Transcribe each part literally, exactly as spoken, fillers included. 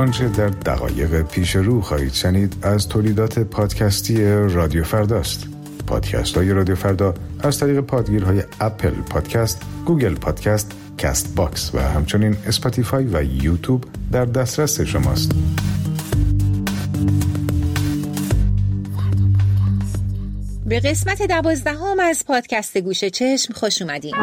آنچه در دقایق پیش رو خواهید شنید از تولیدات پادکستی رادیو فرداست. پادکست های رادیو فردا از طریق پادگیرهای اپل پادکست، گوگل پادکست، کست باکس و همچنین اسپاتیفای و یوتیوب در دسترس شماست. به قسمت دوازدهم از پادکست گوش چشم خوش اومدین.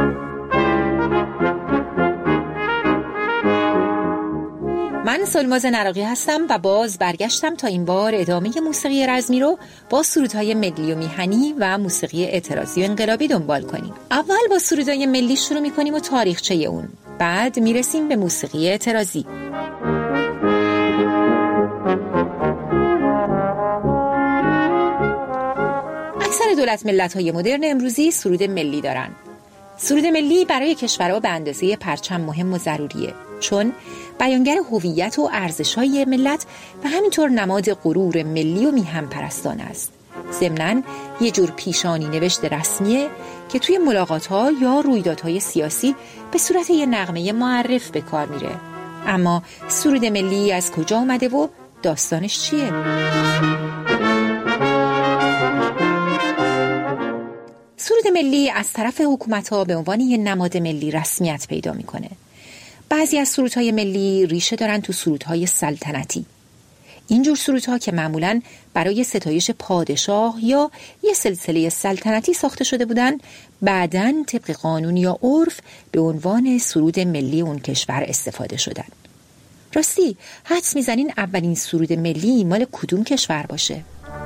من سلماز نراقی هستم و باز برگشتم تا این بار ادامه موسیقی رزمی رو با سرودهای ملی و میهنی و موسیقی اعتراضی و انقلابی دنبال کنیم. اول با سرودهای ملی شروع میکنیم و تاریخچه اون. بعد میرسیم به موسیقی اعتراضی. اکثر دولت ملت‌های مدرن امروزی سرود ملی دارن. سرود ملی برای کشورها به اندازه پرچم مهم و ضروریه، چون بیانگر هویت و ارزش‌های ملت و همینطور نماد غرور ملی و میهم پرستانه است. ضمناً یه جور پیشانی نوشت رسمیه که توی ملاقات‌ها یا رویدادهای سیاسی به صورت یه نغمه معرف به کار میره. اما سرود ملی از کجا اومده و داستانش چیه؟ سرود ملی از طرف حکومت‌ها به عنوان یه نماد ملی رسمیت پیدا میکنه. بعضی از سرودهای ملی ریشه دارن تو سرودهای سلطنتی. اینجور سرودها که معمولاً برای ستایش پادشاه یا یه سلسله سلطنتی ساخته شده بودن، بعداً طبق قانون یا عرف به عنوان سرود ملی اون کشور استفاده شدن. راستی حدس میزنین اولین سرود ملی مال کدوم کشور باشه؟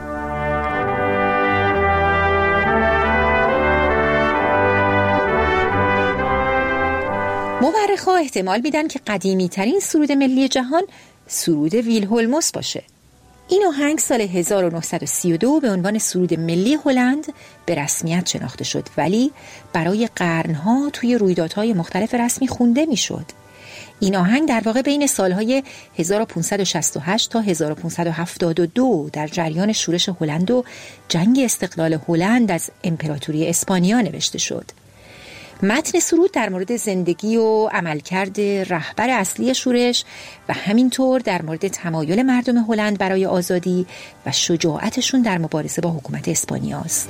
مورخ‌ها احتمال میدن که قدیمی ترین سرود ملی جهان سرود ویلهلموس باشه. این آهنگ سال هزار و نهصد و سی و دو به عنوان سرود ملی هلند به رسمیت شناخته شد، ولی برای قرنها توی رویدادهای مختلف رسمی خونده میشد. این آهنگ در واقع بین سالهای هزار و پانصد و شصت و هشت تا هزار و پانصد و هفتاد و دو در جریان شورش هلند و جنگ استقلال هلند از امپراتوری اسپانیا نوشته شد. متن سرود در مورد زندگی و عملکرد رهبر اصلی شورش و همینطور در مورد تمایل مردم هلند برای آزادی و شجاعتشون در مبارزه با حکومت اسپانیا است.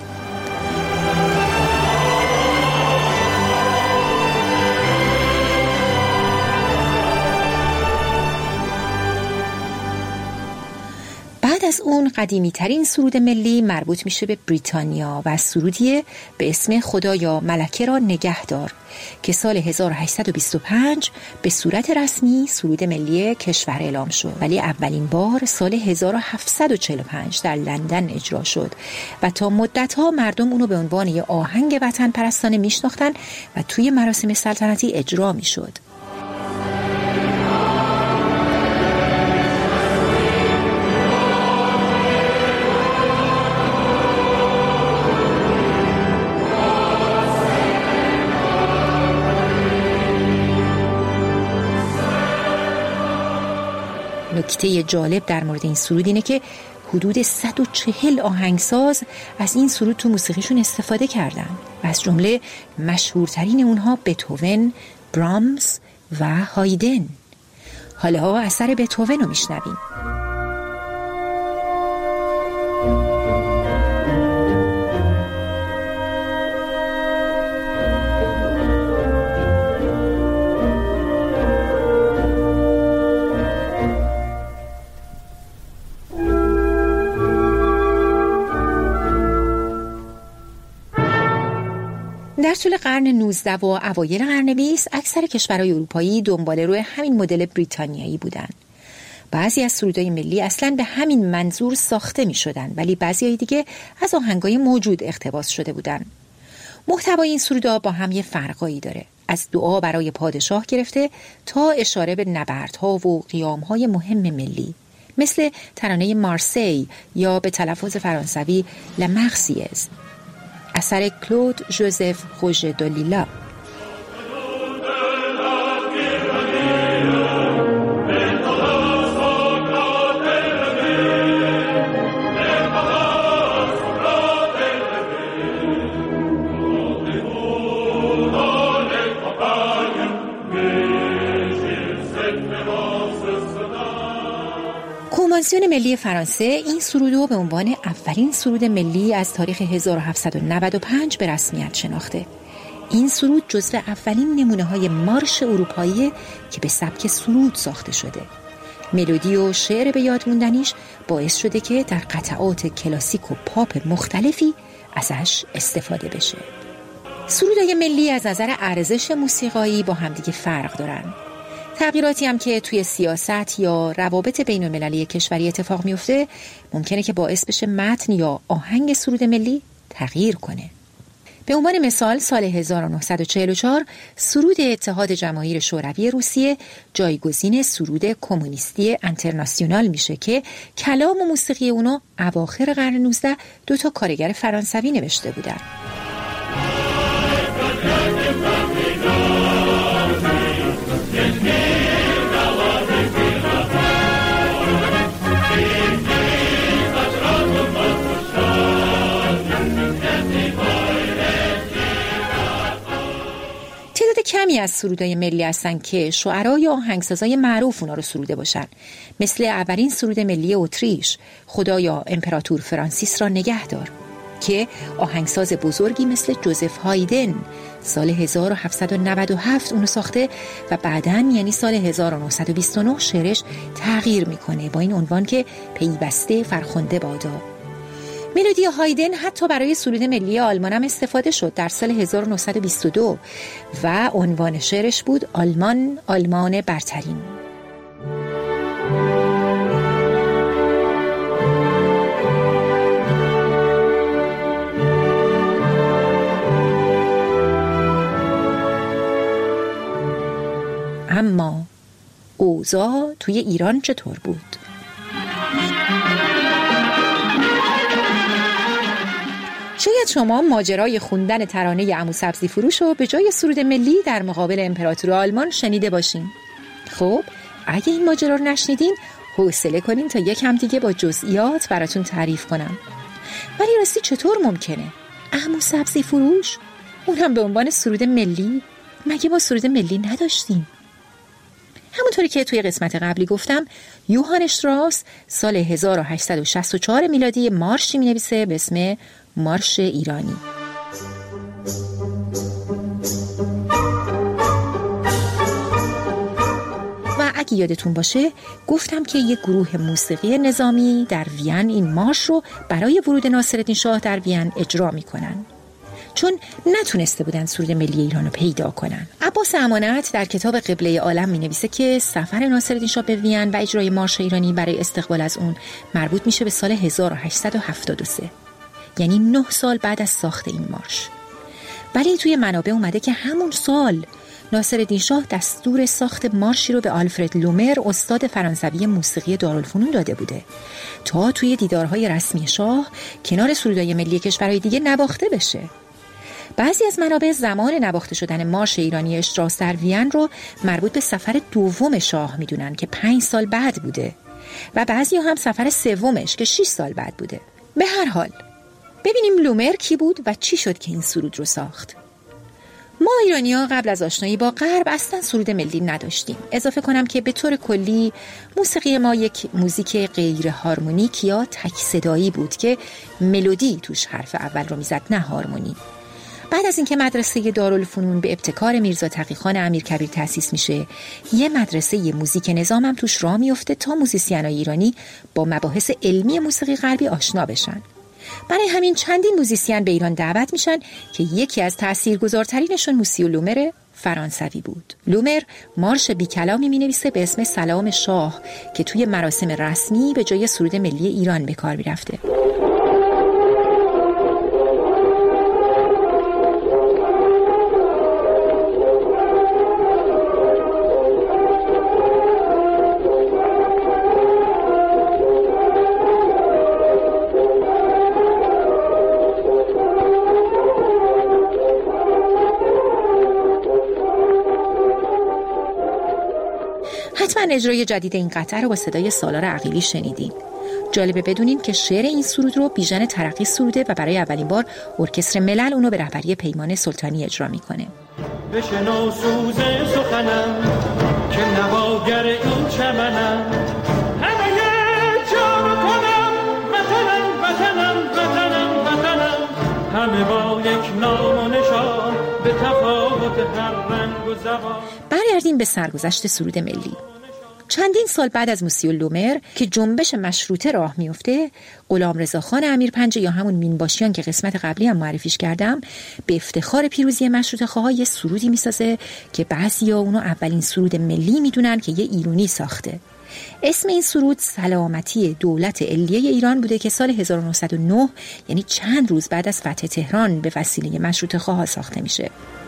بعد از اون قدیمی ترین سرود ملی مربوط میشه به بریتانیا و سرودیه به اسم خدایا ملکه را نگه دار که سال هزار و هشتصد و بیست و پنج به صورت رسمی سرود ملی کشور اعلام شد، ولی اولین بار سال هزار و هفتصد و چهل و پنج در لندن اجرا شد و تا مدت‌ها مردم اونو به عنوان یه آهنگ وطن پرستانه میشناختن و توی مراسم سلطنتی اجرا میشد. نکته جالب در مورد این سرود اینه که حدود صد و چهل آهنگساز از این سرود تو موسیقیشون استفاده کردن و از جمله مشهورترین اونها بتهوون، برامز و هایدن. حالا اثر بتهوون رو میشنویم. در طول قرن نوزدهم و اوایل قرن بیست اکثر کشورهای اروپایی دنبال روی همین مدل بریتانیایی بودن. بعضی از سرودهای ملی اصلاً به همین منظور ساخته می شدن، ولی بعضی دیگه از آهنگای موجود اقتباس شده بودن. محتوای این سرودها با هم یه فرقایی داره، از دعا برای پادشاه گرفته تا اشاره به نبردها و قیامهای مهم ملی، مثل ترانه مارسی یا به تلفظ فرانسوی لامارسیز اثر کلود ژوزف روژه دولیلا. کنوانسیون ملی فرانسه این سرود رو به عنوان اولین سرود ملی از تاریخ هزار و هفتصد و نود و پنج به رسمیت شناخته. این سرود جزو اولین نمونه‌های مارش اروپایی که به سبک سرود ساخته شده. ملودی و شعر به یاد موندنیش باعث شده که در قطعات کلاسیک و پاپ مختلفی ازش استفاده بشه. سرودهای ملی از نظر ارزش موسیقایی با همدیگه فرق دارن. تغییراتی هم که توی سیاست یا روابط بین المللی کشوری اتفاق میفته ممکنه که باعث بشه متن یا آهنگ سرود ملی تغییر کنه. به عنوان مثال سال هزار و نهصد و چهل و چهار سرود اتحاد جماهیر شوروی روسیه جایگزین سرود کمونیستی انترناسیونال میشه که کلام و موسیقی اونو اواخر قرن نوزدهم دو تا کارگر فرانسوی نوشته بودن. کمی از سرودهای ملی هستن که شعرا یا آهنگسازای معروف اونا رو سروده باشن، مثل اولین سرود ملی اتریش خدا یا امپراتور فرانسیس را نگهدار که آهنگساز بزرگی مثل جوزف هایدن سال هزار و هفتصد و نود و هفت اونو ساخته و بعداً یعنی سال هزار و نهصد و بیست و نه شعرش تغییر میکنه با این عنوان که پیوسته فرخنده بادا. ملودی هایدن حتی برای سرود ملی آلمان هم استفاده شد در سال هزار و نهصد و بیست و دو و عنوان شعرش بود آلمان آلمان برترین. اما اوضاع توی ایران چطور بود؟ شاید شما ماجرای خوندن ترانه عمو سبزی فروش رو به جای سرود ملی در مقابل امپراتور آلمان شنیده باشین. خب اگه این ماجرا رو نشنیدین حوصله کنین تا یکم دیگه با جزئیات براتون تعریف کنم. ولی راستی چطور ممکنه؟ عمو سبزی فروش اون هم به عنوان سرود ملی؟ مگه ما سرود ملی نداشتیم؟ همونطوری که توی قسمت قبلی گفتم یوهان اشتراس سال هزار و هشتصد و شصت و چهار میلادی مارشی می‌نویسه به اسم مارش ایرانی. و اگه یادتون باشه گفتم که یک گروه موسیقی نظامی در وین این مارش رو برای ورود ناصرالدین شاه در وین اجرا میکنن، چون نتونسته بودن سرود ملی ایران رو پیدا کنن. عباس امانت در کتاب قبله عالم می نویسه که سفر ناصرالدین شاه به وین و اجرای مارش ایرانی برای استقبال از اون مربوط میشه به سال هزار و هشتصد و هفتاد و سه، یعنی نه سال بعد از ساخت این مارش. ولی توی منابع اومده که همون سال ناصرالدین شاه دستور ساخت مارشی رو به آلفرد لومر استاد فرانسوی موسیقی دارالفنون داده بوده تا توی دیدارهای رسمی شاه کنار سرودهای ملی کشورهای دیگه نواخته بشه. بعضی از منابع زمان نواخته شدن مارش ایرانی اشتراس در وین رو مربوط به سفر دوم شاه میدونن که پنج سال بعد بوده و بعضی هم سفر سومش که شش سال بعد بوده. به هر حال ببینیم لومر کی بود و چی شد که این سرود رو ساخت. ما ایرانی‌ها قبل از آشنایی با غرب اصلا سرود ملی نداشتیم. اضافه کنم که به طور کلی موسیقی ما یک موزیک غیر هارمونیک یا تک صدایی بود که ملودی توش حرف اول رو میزد، نه هارمونی. بعد از اینکه مدرسه دارالفنون به ابتکار میرزا تقی‌خان امیرکبیر تأسیس میشه، یه مدرسه یه موزیک نظام هم توش راه میفته تا موزیسینای ایرانی با مباحث علمی موسیقی غربی آشنا بشن. برای همین چندین موزیسین به ایران دعوت میشن که یکی از تاثیرگذارترینشون موسیو لومر فرانسوی بود. لومر مارش بی کلامی می نویسه به اسم سلام شاه که توی مراسم رسمی به جای سرود ملی ایران به کار می رفته. حتما اجرای جدید این قطعه رو با صدای سالار عقیلی شنیدین. جالبه بدونین که شعر این سرود رو بیژن ترقی سروده و برای اولین بار ارکستر ملل اونو به رهبری پیمان سلطانی اجرا میکنه. بشنو سوز سخنم که نواگر این چمنم، همه همه با یک نام و نشان به تفاوت هر رنگ و زبان. برگردیم به سرگذشت سرود ملی. چندین سال بعد از موسیو لومر که جنبش مشروطه راه میفته، غلامرضاخان امیرپنجه یا همون مینباشیان که قسمت قبلی هم معرفیش کردم به افتخار پیروزی مشروطه خواها یه سرودی میسازه که بعضیا اونو اولین سرود ملی میدونن که یه ایرانی ساخته. اسم این سرود سلامتی دولت علیه ایران بوده که سال هزار و نهصد و نه یعنی چند روز بعد از فتح تهران به وسیله مشروطه خواها ساخته میشه.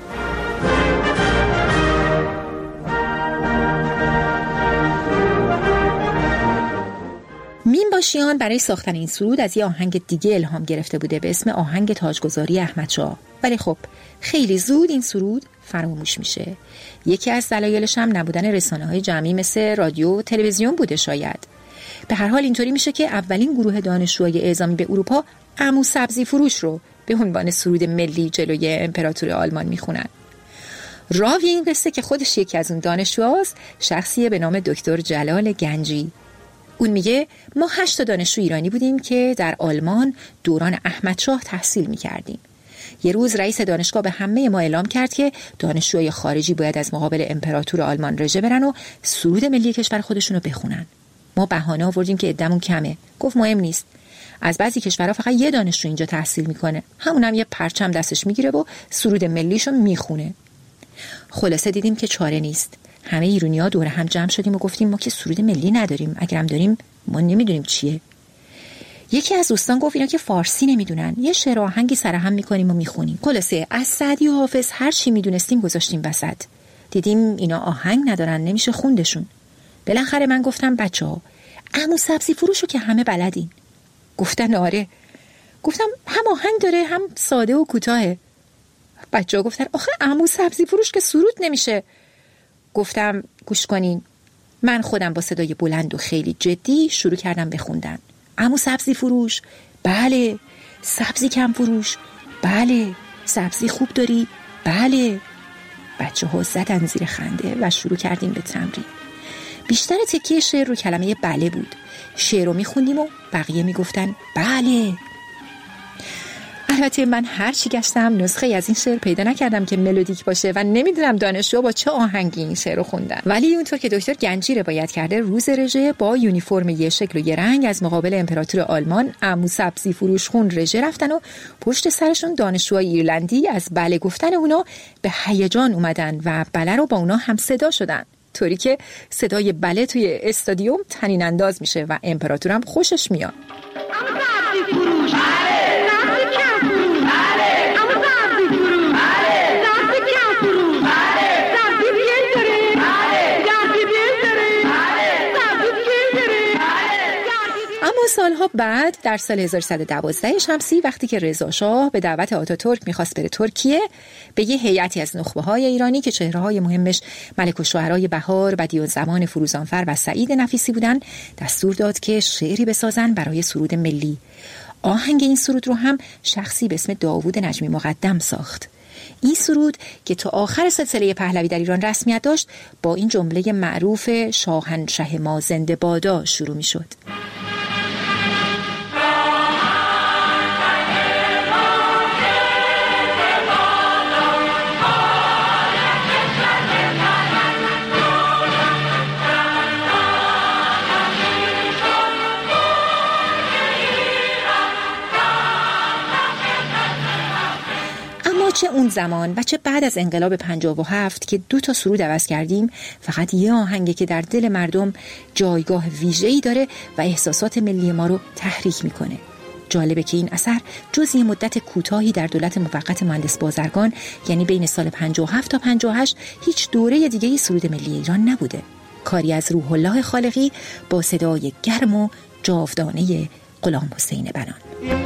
مینباشیان برای ساختن این سرود از یه آهنگ دیگه الهام گرفته بوده به اسم آهنگ تاجگذاری احمدشاه، ولی خب خیلی زود این سرود فراموش میشه. یکی از دلایلش هم نبودن رسانه‌های جمعی مثل رادیو و تلویزیون بوده شاید. به هر حال اینطوری میشه که اولین گروه دانشجوهای اعزامی به اروپا عمو سبزی فروش رو به عنوان سرود ملی جلوی امپراتوری آلمان میخونن. راوی این قصه که خودش یکی از اون دانشجوهاست، شخصیه به نام دکتر جلال گنجی. اون میگه ما هشت دانشجو ایرانی بودیم که در آلمان دوران احمدشاه تحصیل میکردیم. یه روز رئیس دانشگاه به همه ما اعلام کرد که دانشجوهای خارجی باید از مقابل امپراتور آلمان رژه برن و سرود ملی کشور خودشونو بخونن. ما بهانه آوردیم که عدمون کمه. گفت مهم نیست. از بعضی کشورها فقط یه دانشجو اینجا تحصیل میکنه. همونم یه پرچم دستش میگیره و سرود ملیشو میخونه. خلاصه دیدیم که چاره نیست. همه ایرانی‌ها دور هم جمع شدیم و گفتیم ما که سرود ملی نداریم، اگرم داریم ما نمیدونیم چیه. یکی از دوستان گفت اینا که فارسی نمیدونن، یه شعر آهنگی سرهم میکنیم و میخونیم. خلاصه از سعدی و حافظ هر چی میدونستیم گذاشتیم وسط. دیدیم اینا آهنگ ندارن، نمیشه خوندشون. بالاخره من گفتم بچه‌ها عمو سبزی فروشو که همه بلدین. گفتن آره. گفتم هم آهنگ داره هم ساده و کوتاهه. بچه‌ها گفتن آخه عمو سبزی فروش که سرود نمیشه. گفتم گوش کنین. من خودم با صدای بلند و خیلی جدی شروع کردم به خوندن. عمو سبزی فروش، بله. سبزی کم فروش، بله. سبزی خوب داری، بله. بچه ها زدن زیر خنده و شروع کردیم به تمرین. بیشتر تکیه شعر رو کلمه بله بود. شعر رو میخوندیم و بقیه میگفتن بله. البته من هر چی گشتم نسخه از این شعر پیدا نکردم که ملودیک باشه و نمیدونم دانشجو با چه آهنگی این شعر رو خوندن. ولی اونطور که دکتر گنجی روایت کرده روز رژه با یونیفرم یه شکل و یه رنگ از مقابل امپراتور آلمان عمو سبزی فروش خون رژه رفتن و پشت سرشون دانشجوهای ایرلندی از بله گفتن اونا به هیجان اومدن و بله رو با اونا هم صدا شدن، طوری که صدای بله توی استادیوم طنین انداز میشه و امپراتورم خوشش میاد. اما سالها بعد در سال هزار و سیصد و دوازده شمسی وقتی که رضا شاه به دعوت آتاتورک میخواست بره ترکیه، به یه هیئتی از نخبه‌های ایرانی که چهره‌های مهمش ملک الشعرای بهار، بدیع‌الزمان فروزانفر و سعید نفیسی بودن، دستور داد که شعری بسازن برای سرود ملی. آهنگ این سرود رو هم شخصی به اسم داوود نجمی مقدم ساخت. این سرود که تا آخر سلسله پهلوی در ایران رسمیت داشت با این جمله معروف شاهنشه ما زنده بادا شروع می‌شد. چه اون زمان و چه بعد از انقلاب پنجاه و هفت که دو تا سرود عوض کردیم، فقط یه آهنگه که در دل مردم جایگاه ویژه‌ای داره و احساسات ملی ما رو تحریک میکنه. جالبه که این اثر جز یه مدت کوتاهی در دولت موقت مهندس بازرگان، یعنی بین سال پنجاه و هفت تا پنجاه و هشت، هیچ دوره دیگه‌ای سرود ملی ایران نبوده. کاری از روح الله خالقی با صدای گرم و جاودانه غلام حسین بنان.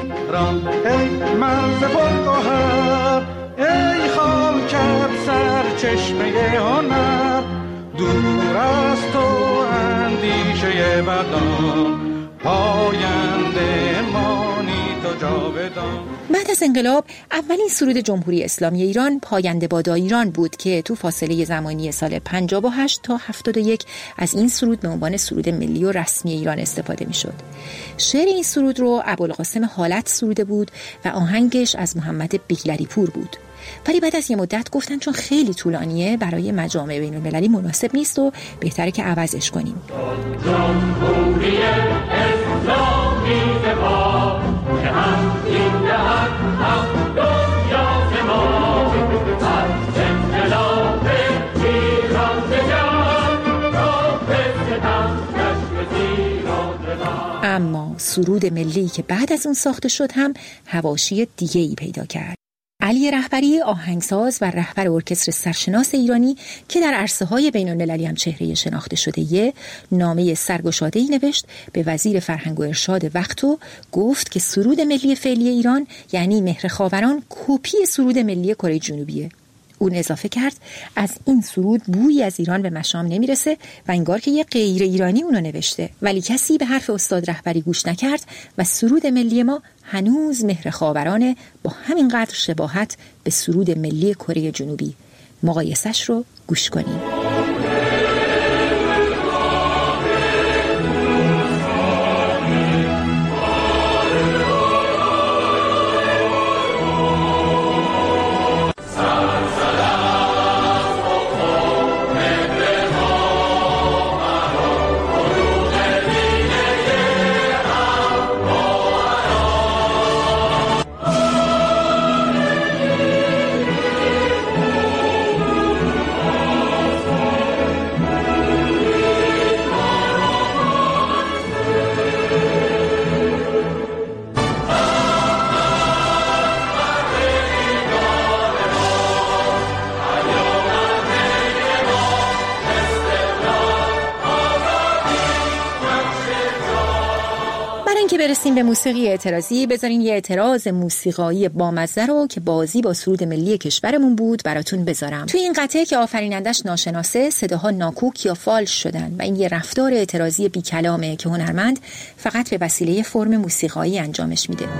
ای خاکت سرچشمه هنر، دور از تو اندیشه بدان، پاینده مانی تو جاودان. بعد از انقلاب اولین سرود جمهوری اسلامی ایران پاینده بادا ایران بود که تو فاصله زمانی سال پنجاه و هشت تا هفتاد و یک از این سرود به عنوان سرود ملی و رسمی ایران استفاده می‌شد. شعر این سرود رو ابوالقاسم حالت سروده بود و آهنگش از محمد بیگلری پور بود. ولی بعد از یه مدت گفتن چون خیلی طولانیه برای مجامع بین المللی مناسب نیست و بهتره که عوضش کنیم. جمهوری اسلامی زبا که هم این دهد هم دنیا زما از انقلاب ایران زجان را به ستم کشف زیران. اما سرود ملی که بعد از اون ساخته شد هم حواشی دیگه‌ای پیدا کرد. علی رهبری آهنگساز و رهبر ارکستر سرشناس ایرانی که در عرصه‌های بین‌المللی هم چهره شناخته شده یه نامه سرگشاده‌ای نوشت به وزیر فرهنگ و ارشاد وقت و گفت که سرود ملی فعلی ایران یعنی مهر خاوران کپی سرود ملی کره جنوبیه. اون اضافه کرد از این سرود بویی از ایران به مشام نمیرسه و انگار که یه غیر ایرانی اونو نوشته، ولی کسی به حرف استاد رهبری گوش نکرد و سرود ملی ما هنوز مهر خاورانه با همینقدر شباهت به سرود ملی کره جنوبی. مقایسش رو گوش کنیم. که برسیم به موسیقی اعتراضی، بذارین یه اعتراض موسیقایی بامزه رو که بازی با سرود ملی کشورمون بود براتون بذارم. توی این قطعه که آفرینندش ناشناسه، صداها ناکوک یا فالش شدن و این یه رفتار اعتراضی بی کلامه که هنرمند فقط به وسیله فرم موسیقایی انجامش میده.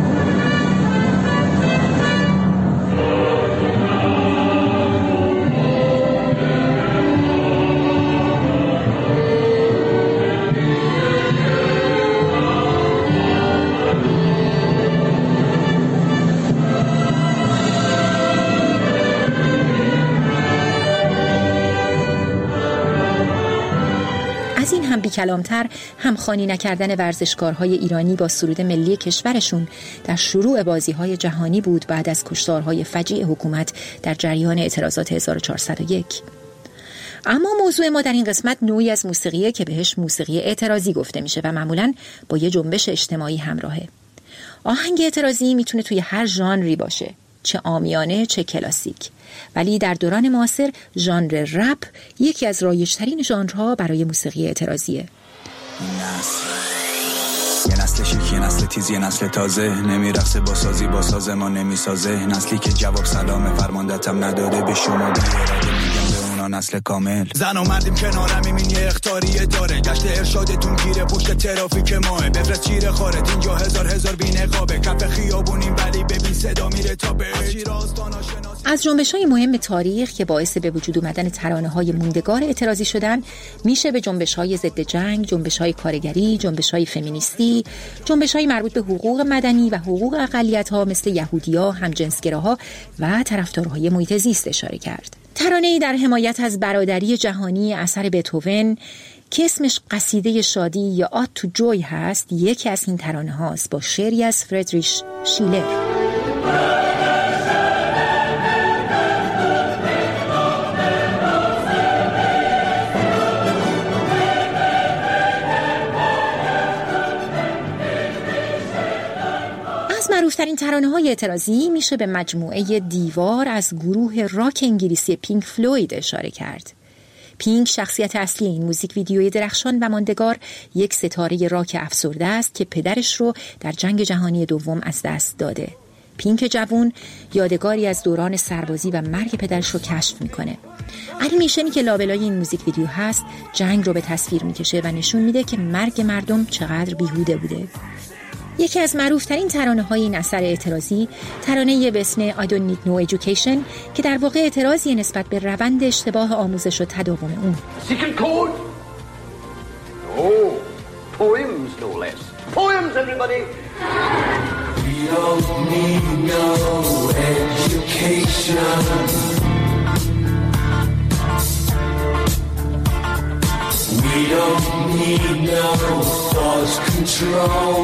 از این هم بی‌کلام‌تر همخوانی نکردن ورزشکارهای ایرانی با سرود ملی کشورشون در شروع بازی‌های جهانی بود بعد از کشتارهای فجیع حکومت در جریان اعتراضات هزار و چهارصد و یک. اما موضوع ما در این قسمت نوعی از موسیقیه که بهش موسیقی اعتراضی گفته میشه و معمولاً با یه جنبش اجتماعی همراهه. آهنگ اعتراضی میتونه توی هر ژانری باشه، چه عامیانه چه کلاسیک، ولی در دوران معاصر ژانر رپ یکی از رایج‌ترین ژانرها برای موسیقی اعتراضیه. یه نسل شیک، یه نسل تیز، یه نسل تازه، نمیرقصه با سازی با ساز ما نمیسازه، نسلی که جواب سلام فرماندتم نداده به شما بی اراده میگم به اونا نسل کامل. زن و مردیم کنارم این یه اختاریه داره، گشت ارشادتون گیره پشت ترافیک ماه، بفرست چیره خارت اینجا هزار هزار بی نقابه، کف خیابونیم ولی ببین صدا میره تا به از جنبش‌های مهم تاریخ که باعث به وجود اومدن ترانه‌های موندگار اعتراضی شدن میشه به جنبش‌های ضد جنگ، جنبش‌های کارگری، جنبش‌های فمینیستی، جنبش‌های مربوط به حقوق مدنی و حقوق اقلیت‌ها مثل یهودی‌ها، همجنسگراها و طرفدارهای محیط زیست اشاره کرد. ترانه‌ای در حمایت از برادری جهانی اثر بتهوون که اسمش قصیده شادی یا آد تو جوی هست، یکی از این ترانه‌هاست با شعری از فردریش شیلر. معروفترین ترانه‌های اعتراضی میشه به مجموعه دیوار از گروه راک انگلیسی پینک فلوید اشاره کرد. پینک شخصیت اصلی این موزیک ویدیوی درخشان و ماندگار یک ستاره راک افسرده است که پدرش رو در جنگ جهانی دوم از دست داده. پینک جوون یادگاری از دوران سربازی و مرگ پدرش رو کشف میکنه. انیمیشنی که لابلای این موزیک ویدیو هست جنگ رو به تصویر میکشه و نشون میده که مرگ مردم چقدر بیهوده بوده. یکی از معروفترین ترانه‌های این اثر اعتراضی ترانه‌ای به اسم I don't need no education که در واقع اعتراضی نسبت به روند اشتباه آموزش و تداوم اون. Secret code? Oh, poems no less. Poems, everybody! We don't need no education. We don't need no thought control.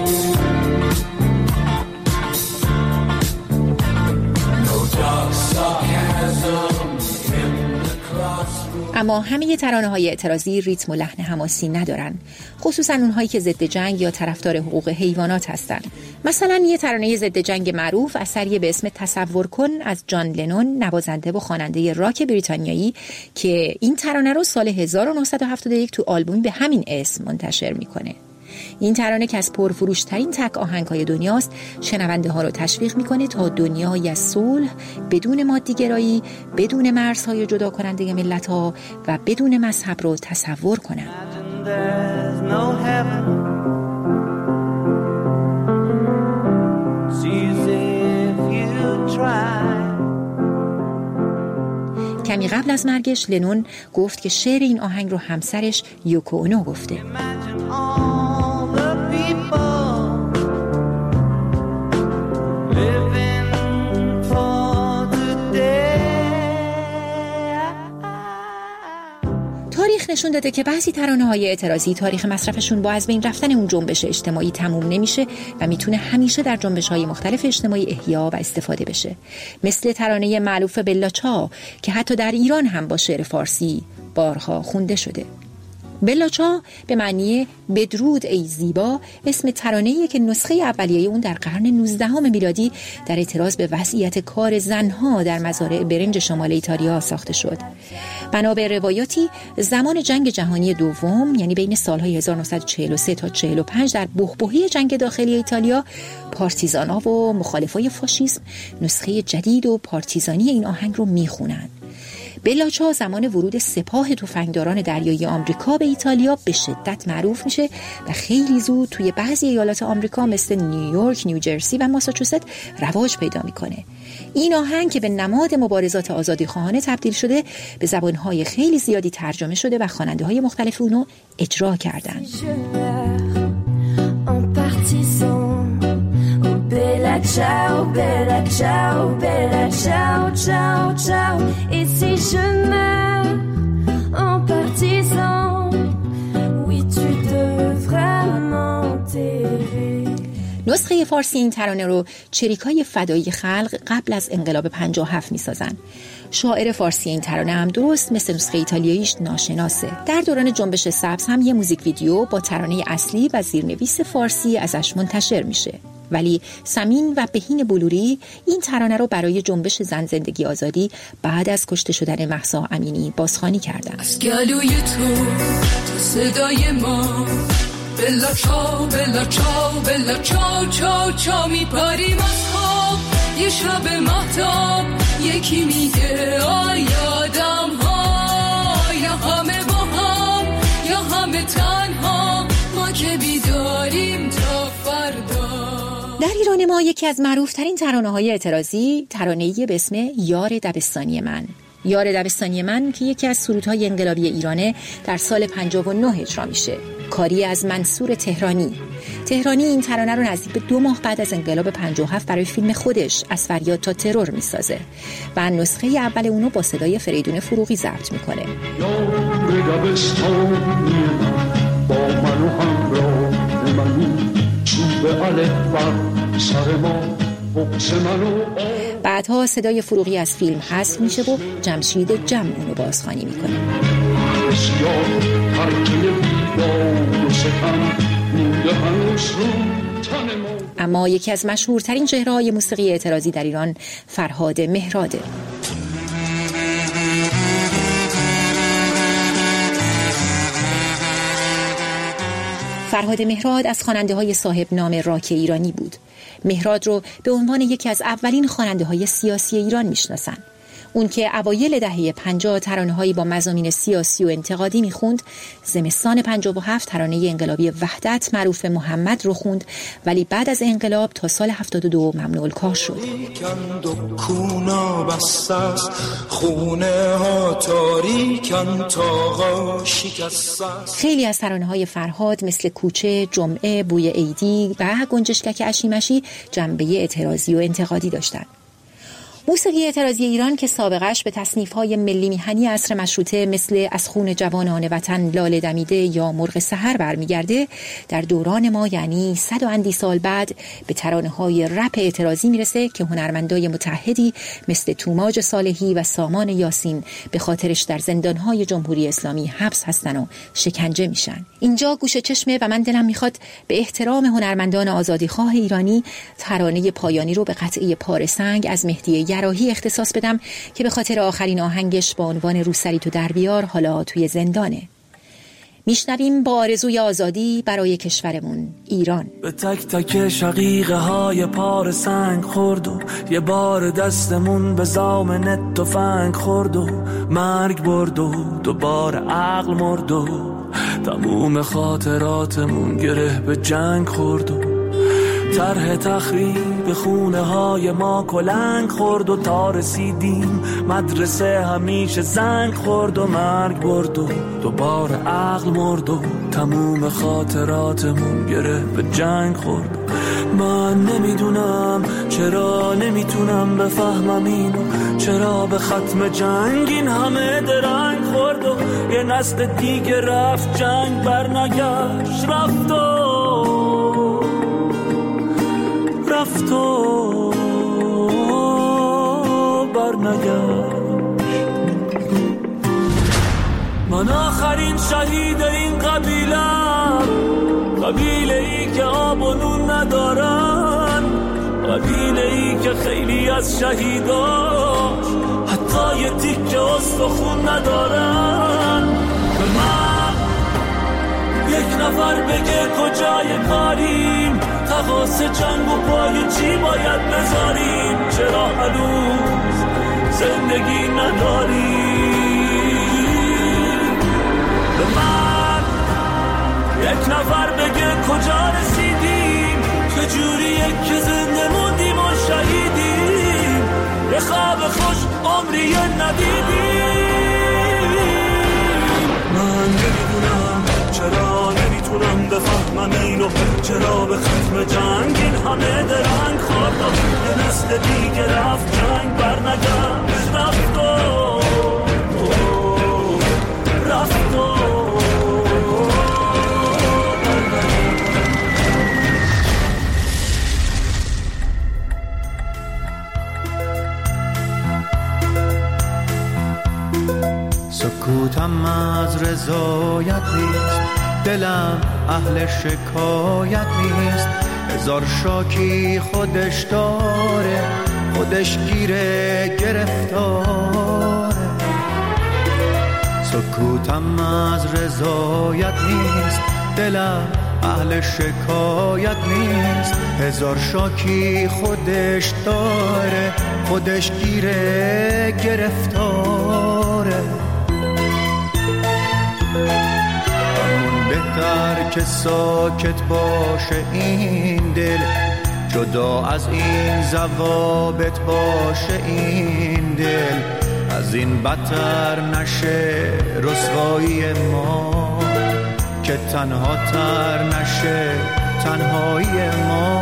No dark sarcasm in the classroom. اما همه ترانه‌های اعتراضی ریتم و لحن حماسی ندارن، خصوصا اونهایی که ضد جنگ یا طرفدار حقوق حیوانات هستن. مثلا یه ترانه ضد جنگ معروف اثری به اسم تصور کن از جان لنون، نوازنده و خواننده راک بریتانیایی، که این ترانه رو سال هزار و نهصد و هفتاد و یک تو آلبومی به همین اسم منتشر میکنه. این ترانه که از پرفروشترین تک آهنگ‌های دنیاست، شنونده ها رو تشویق میکنه تا دنیایی از صلح، بدون مادی‌گرایی، بدون مرزهای جدا کننده ملت‌ها و بدون مذهب رو تصور کنن. کمی قبل از مرگش لنون گفت که شعر این آهنگ رو همسرش یوکو اونو گفته. تاریخ نشون داده که بعضی ترانه‌های اعتراضی تاریخ مصرفشون با از بین رفتن اون جنبش اجتماعی تموم نمیشه و میتونه همیشه در جنبش‌های مختلف اجتماعی احیا و استفاده بشه، مثل ترانه معروف بلا چاو که حتی در ایران هم با شعر فارسی بارها خونده شده. بلا چاو به معنی بدرود ای زیبا اسم ترانه‌ایه که نسخه اولیه اون در قرن نوزدهم میلادی در اعتراض به وضعیت کار زنها در مزارع برنج شمال ایتالیا ساخته شد. بنا به روایاتی زمان جنگ جهانی دوم، یعنی بین سالهای هزار و نهصد و چهل و سه تا چهل و پنج، در بحبوحه جنگ داخلی ایتالیا، پارتیزان‌ها و مخالفای فاشیسم نسخه جدید و پارتیزانی این آهنگ رو میخونن. بلا چاو زمان ورود سپاه تفنگداران دریایی آمریکا به ایتالیا به شدت معروف میشه و خیلی زود توی بعضی ایالات آمریکا مثل نیویورک، نیوجرسی و ماساچوست رواج پیدا میکنه. این آهنگ که به نماد مبارزات آزادیخواهانه تبدیل شده، به زبانهای خیلی زیادی ترجمه شده و خواننده‌های مختلف اونو اجرا کردن. Bella ciao, bella ciao, bella ciao, ciao, ciao. Et si je meurs en partisan, oui tu devras m'enterrer. نسخه فارسی این ترانه رو چریکای فدایی خلق قبل از انقلاب پنجاه و هفت میسازن. شاعر فارسی این ترانه هم درست مثل نسخه ایتالیاییش ناشناسه. در دوران جنبش سبز هم یه موزیک ویدیو با ترانه اصلی و زیرنویس فارسی ازش منتشر میشه. ولی سمین و بهین بلوری این ترانه رو برای جنبش زن زندگی آزادی بعد از کشته شدن مهسا امینی بازخوانی کردن. از گلوی تو تو صدای ما بلا چاو بلا چاو بلا چاو چاو چاو میپریم از خواب یه شب مهتاب یکی میگه آیادم ها یا همه با هم یا همه تنها ما که بیداریم تا فردا. در ایران ما یکی از معروفترین ترانه‌های اعتراضی ترانه‌ای به اسم یار دبستانی من. یار دبستانی من که یکی از سرودهای انقلابی ایرانه در سال پنجاه و نه اجرا میشه. کاری از منصور تهرانی. تهرانی این ترانه رو نزدیک به دو ماه بعد از انقلاب پنجاه و هفت برای فیلم خودش از فریاد تا ترور میسازه و نسخه اول اونو با صدای فریدون فروغی ضبط میکنه. یار دبستانی من با من و همراه منی چوب الف بر سر ما بغض منو. بعدها صدای فروغی از فیلم حذف میشه و جمشید جم اونو بازخوانی میکنه. اما یکی از مشهورترین چهره‌های موسیقی اعتراضی در ایران فرهاد مهراده. فرهاد مهراد از خواننده‌های صاحب نام راک ایرانی بود. مهراد رو به عنوان یکی از اولین خواننده‌های سیاسی ایران میشناسن. اون که اوایل دهه پنجاه ترانه‌هایی با مضامین سیاسی و انتقادی می‌خوند، زمستان پنجاه و هفت ترانه انقلابی وحدت معروف محمد رو خوند، ولی بعد از انقلاب تا سال هفتاد و دو ممنوع الکار شد. خیلی از ترانه‌های فرهاد مثل کوچه، جمعه، بوی عیدی و گنجشکک اشیمشی جنبه اعتراضی و انتقادی داشتند. موسیقی اعتراضی ایران که سابقش به تصنیف‌های ملی میهنی عصر مشروطه مثل از خون جوانان وطن لاله دمیده یا مرغ سحر برمیگرده، در دوران ما یعنی صد و اندی سال بعد به ترانه‌های رپ اعتراضی میرسه که هنرمندای متحدی مثل توماج صالحی و سامان یاسین به خاطرش در زندان‌های جمهوری اسلامی حبس هستن و شکنجه میشن. اینجا گوشه چشمه و من دلم میخواد به احترام هنرمندان آزادیخواه ایرانی ترانه پایانی رو به قطعه پاره سنگ از مهدی گراهی اختصاص بدم که به خاطر آخرین آهنگش با عنوان روسری تو در بیار حالا توی زندانه. میشنویم با آرزوی آزادی برای کشورمون ایران. به تک تک شقیقه های پاره سنگ خورد و یه بار دستمون به زامن تفنگ خورد و مرگ برد و دوباره عقل مرد و تموم خاطراتمون گره به جنگ خورد و طرح تخریب خونه های ما کلنگ خورد و تا رسیدیم مدرسه همیشه زنگ خورد و مرگ برد و دوباره عقل مرد و تموم خاطراتمون گره به جنگ خورد. من نمیدونم چرا نمیتونم بفهمم اینو، چرا به ختم جنگ این همه درنگ خورد و یه نسل دیگه رفت جنگ برنگشت، رفت و رفت و برنگشت. من آخرین شهید این قبیلم، قبیله ای که آب و نون ندارن، قبیله ای که خیلی از شهیداش حتی یه تیکه استخون ندارن. به من یک نفر بگه کجای کاریم، تقاس جنگ و پای چی باید بذاریم، چرا هنوز زندگی نداریم. به من یک نفر بگه کجا رسیدیم، چجوریه که زنده موندیم و شهیدیم، یه خواب خوش عمری ندیدیم. من نمیدونم چرا نمیتونم بفهمم اینو، چرا به ختم جنگ این همه درنگ خورد و یه نسل دیگه رفت جنگ برنگشت، رفت و رفت و سکوتم از رضایت نیست، دلم اهل شکایت نیست، هزار شاکی خودش داره، خودش گیره گرفتاره. سکوتم از رضایت نیست، دلم اهل شکایت نیست، هزار شاکی خودش داره، خودش گیره گرفتاره. بهتر که ساکت باشه این دل، جدا از این ضوابط باشه این دل، از این بدتر نشه رسوایی ما، که تنها تر نشه تنهایی ما.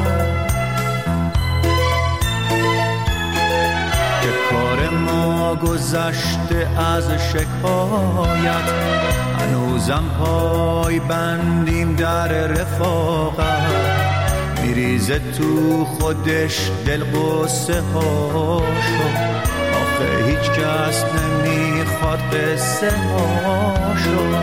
که کار ما گذشته از شکایت، هنوزم پای بندیم در رفاقت، میریزه تو خودش دل قصه هاشو، آخه هیچ کس نمیخواد قصه هاشو.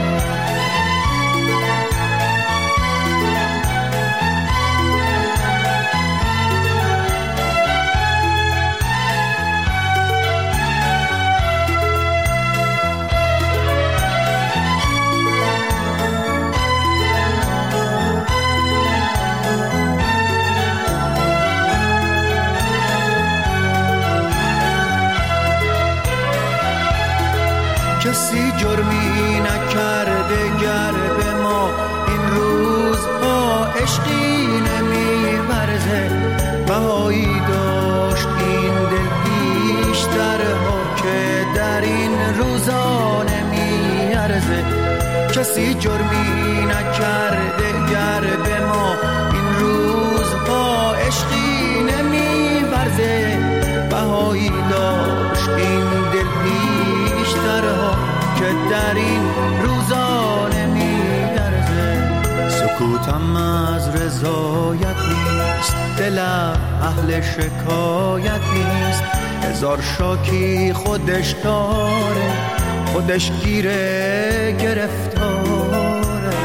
کسی جرمی نکرده گر به ما این روزها عشقی نمی‌ورزه. بهایی داشت این دل بیشترها که در این روزا نمی‌ارزه. کسی جرمی نکرده گر به ما این روزها عشقی نمی‌ورزه. بهایی داشت این دل بیشترها که در این روزا نمی‌ارزه. سکوتم از رضایت نیست، دلم اهل شکایت نیست. هزار شاکی خودش داره، خودش گیره گرفتاره.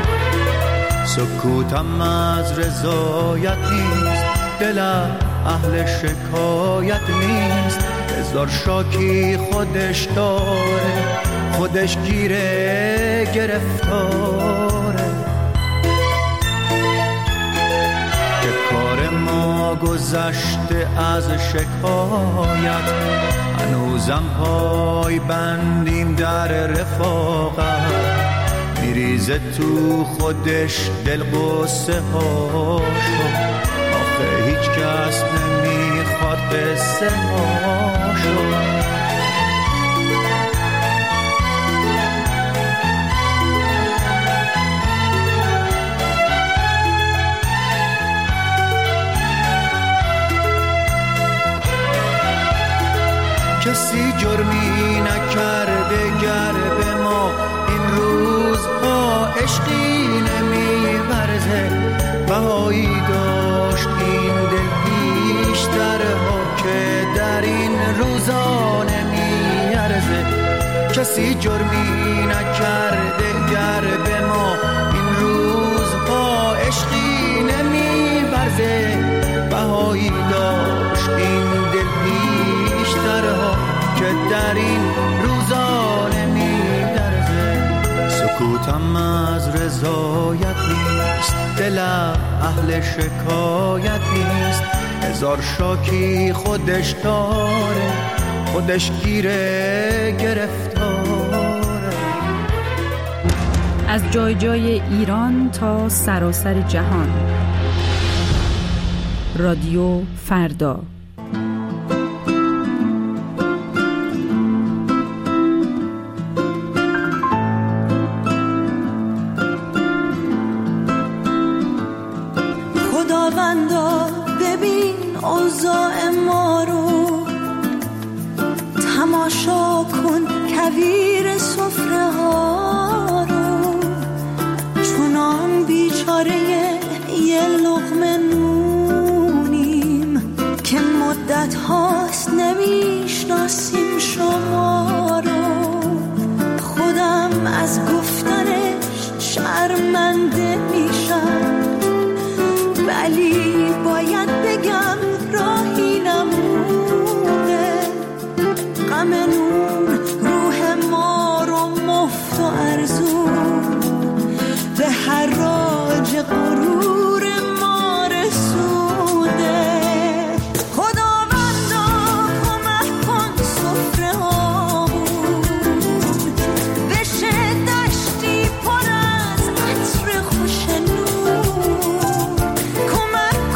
سکوتم از رضایت نیست، دلم اهل شکایت نیست. هزار شاکی خودش داره، خودش گیره گرفتاره. که کار ما گذشته از شکایت، هنوزم پای بندیم در رفاقت. میریزه تو خودش دل قصه هاشو، آخه هیچ کس نمیخواد قصه هاشو. کسی جرمی نکرده گر به ما این روزها عشقی نمی‌ورزه. بهایی داشت این دل بیشترها که در این روزا نمی‌ارزه. کسی جرمی نکرده گر به ما این روزها عشقی نمی‌ورزه. بهایی داشت این دل بیشترها که در این روزا نمی‌ارزه. سکوتم از رضایت نیست، دلم اهل شکایت نیست. هزار شاکی خودش داره، خودش گیره گرفتاره. از جای جای ایران تا سراسر جهان، رادیو فردا. خداوندا ببین اوضاع ما رو، تماشا کن کویر سفره ها رو. چونان بیچاره یه لقمه نونیم که مدت هاست نمیشناسیم شما رو. خودم از گفتنش شرمنده میشم، ولی باید بگم راهی نمونه. غم نون روح ما رو مفت و ارزون به حراج غرور ما رسونده. خداوندا کمک کن سفره هامون بشه دشتی پر از عطر خوش نون. کمک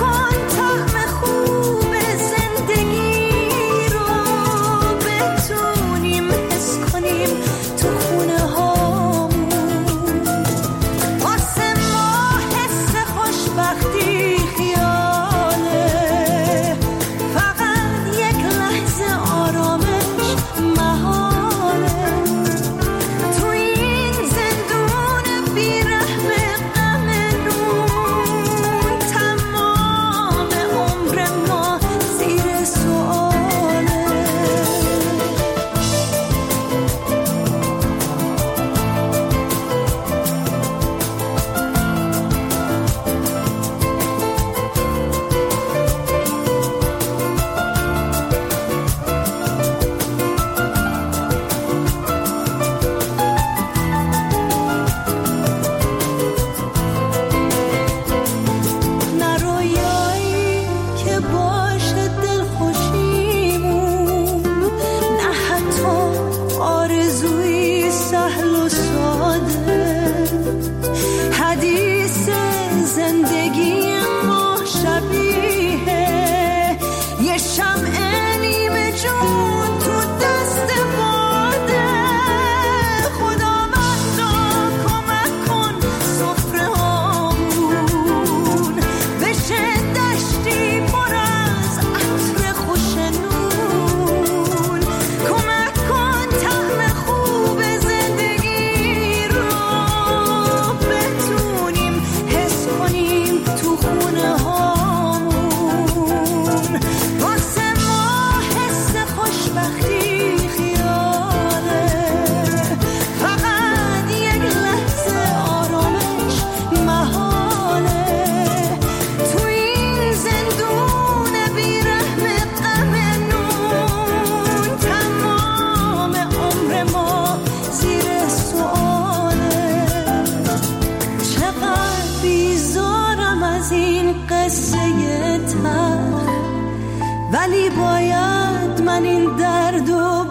ولی باید من این دردو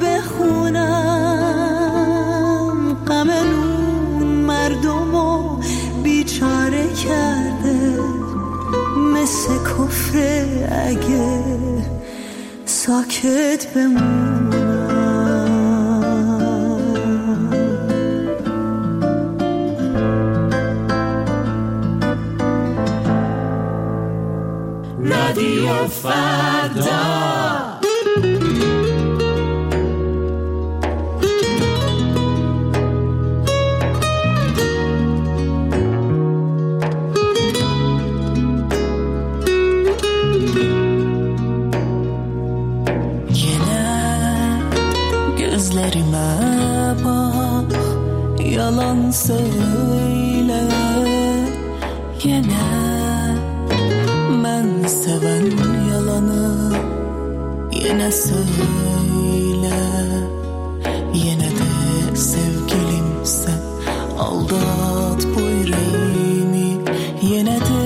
بخونم. غم اون مردمو بیچاره کرده، مثل کفر اگه ساکت بمونم. رادیو فردا. Gözlerime bak, yalan söyle yine. Ben seven yalanı yine söyle. Yine de sevgilimse aldat bu yüreğimi. Yine de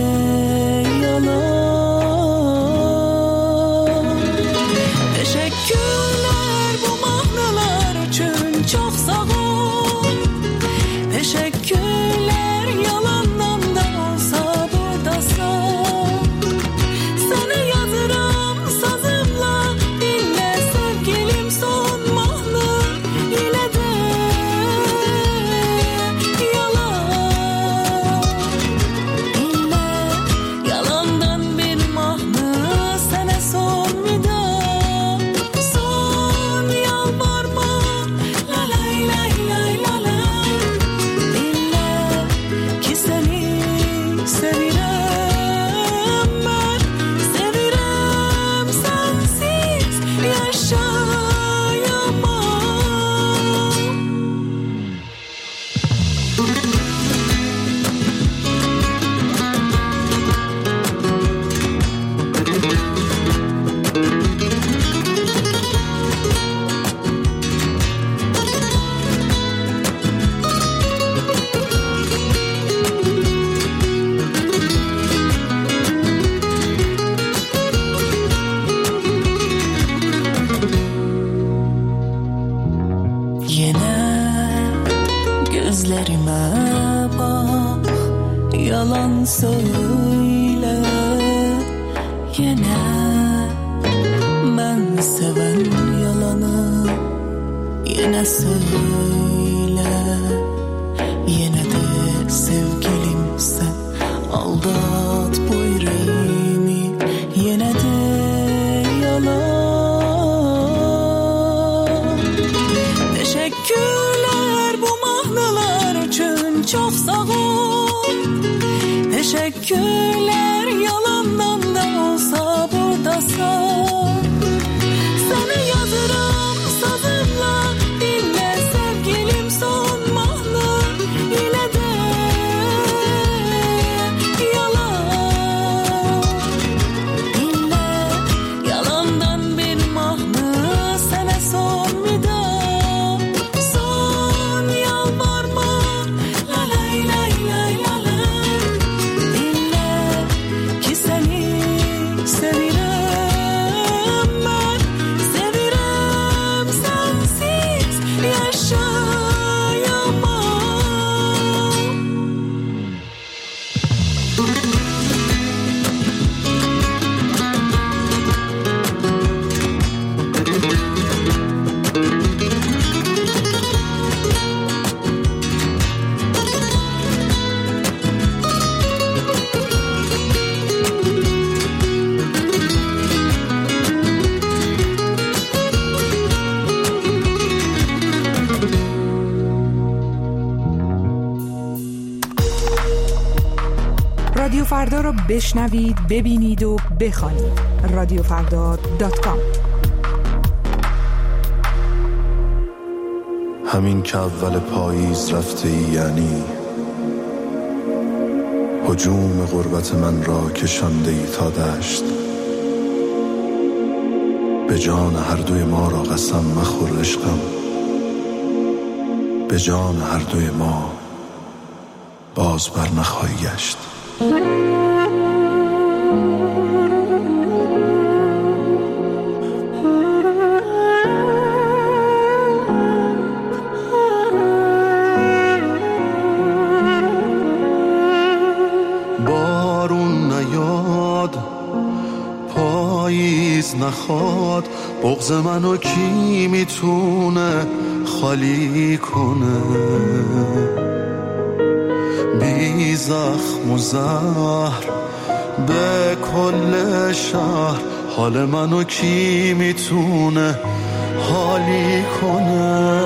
yalan. Teşekkürler bu mahnalar için, çok sağ ol. Teşekkürler yalandan da olsa buradasın. Sana yazırım sazımla, dinle sevgilim son mahna. Yine de yalan. Dinle yalandan bir mahna, sana son vida. Son yalvarma, la lay lay lay la lay. Dinle ki seni sevirem ben, sevirem sensiz yaşayamam. Yine gözlerime bak, yalan söyle yine. Ben seven yalanı yine söyle. Yine de sevgilimse aldat bu yüreğimi. Yine de yalan. Teşekkürler bu mahnalar için, çok sağ ol. Teşekkürler yalandan da olsa buradasın. Sana yazırım sazımla, dinle sevgilim son mahna. Yine de yalan. Dinle yalandan bir mahna, sana son vida. Son yalvarma, la lay lay lay la lay. Dinle ki seni sevirem ben, sevirem sensiz yaşayamam. رادیو فردا را بشنوید، ببینید و بخوانید. رادیو فردا دات کام. همین که اول پاییز رفته ای، یعنی هجوم غربت من را کشانده ای تا دشت. به جان هر دوی ما را قسم مخور عشقم، به جان هر دوی ما باز بر نخواهی گشت. پاییز نخواد بغض منو کی میتونه خالی کنه؟ بی زخم و زهر به کل شهر حال منو کی میتونه حالی کنه؟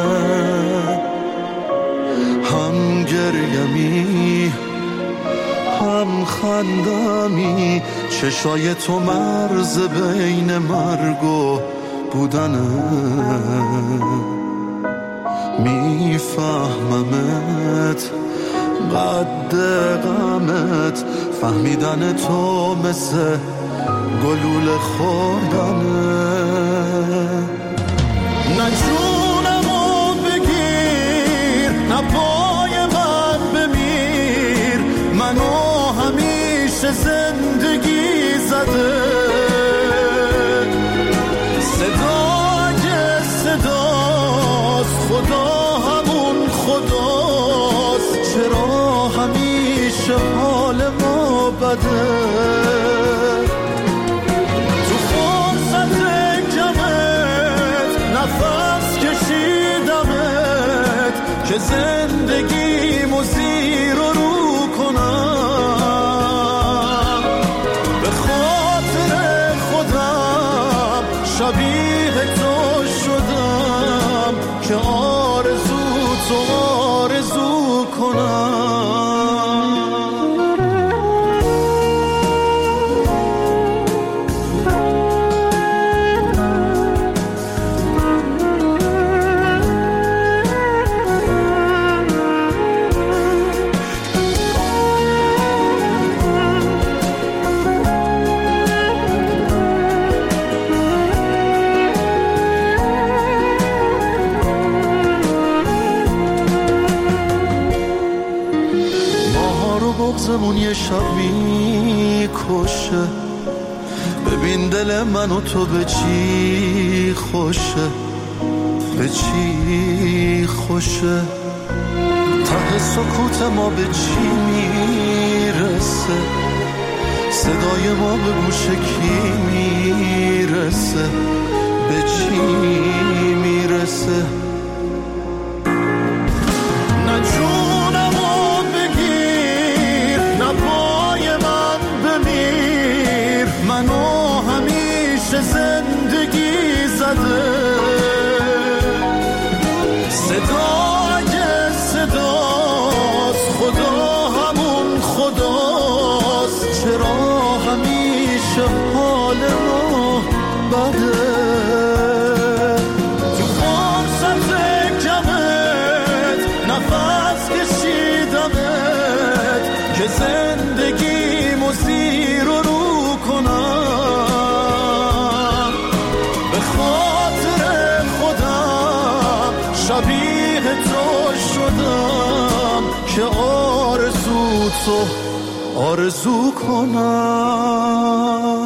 هم گریمی هم خندمی، چشای تو مرز بین مرگ و بودنه. میفهممت قد غمت، فهمیدن تو مثل گلوله خوردنه. نه جونمو بگیر، نه پای من بمیر، منو همیشه زندگی زده. صدا اگه صداست، خدا همون خداست. چرا همیشه حال ما بده؟ تو فرصت کمت نفس کشیدمت که زندگیمو زیر و رو کنم. به خاطر خودم شبیه تو شدم که آرزو تو آرزو کنم. بغضمون یه شب میکشه، ببین دل من و تو به چی خوشه، به چی خوشه. ته سکوت ما به چی میرسه، صدای ما به گوش کی میرسه، به چی میرسه. نه جونمو بگیر، نه پای من بمیر، منو همیشه زندگی زده. صدا اگه صداست، خدا همون خداست. چرا همیشه حال ما بده؟ تو فرصت کمت نفس کشیدمت که زندگیمو زیر و رو کنم. به خاطر خودم شبیه تو شدم که آرزو تو آرزو کنم.